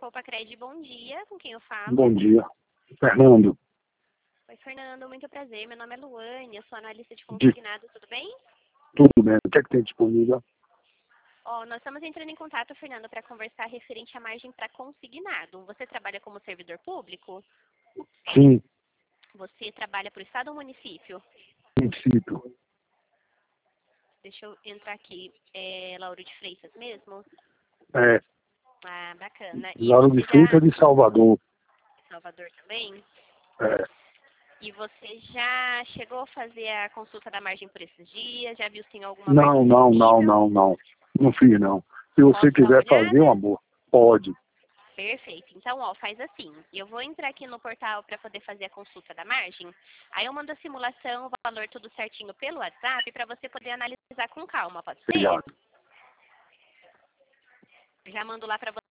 Copacred, bom dia. Com quem eu falo? Bom dia. Fernando. Oi, Fernando. Muito prazer. Meu nome é Luane. Eu sou analista de consignado. Tudo bem? Tudo bem. O que é que tem disponível? Nós estamos entrando em contato, Fernando, para conversar referente à margem para consignado. Você trabalha como servidor público? Sim, Você trabalha para o Estado ou município? município. Deixa eu entrar aqui. É Lauro de Freitas mesmo? É. Ah, bacana. E Lauro você de Freitas de Salvador. Salvador também? É. E você já chegou a fazer a consulta da margem por esses dias? Já viu se tem alguma Não. margem disponível? Não fiz, não. Se você Posso dar uma quiser fazer, olhada? amor, pode. Perfeito. Então, faz assim. Eu vou entrar aqui no portal para poder fazer a consulta da margem. Aí eu mando a simulação, o valor tudo certinho pelo WhatsApp para você poder analisar com calma, pode ser? Obrigado. Já mando lá para você.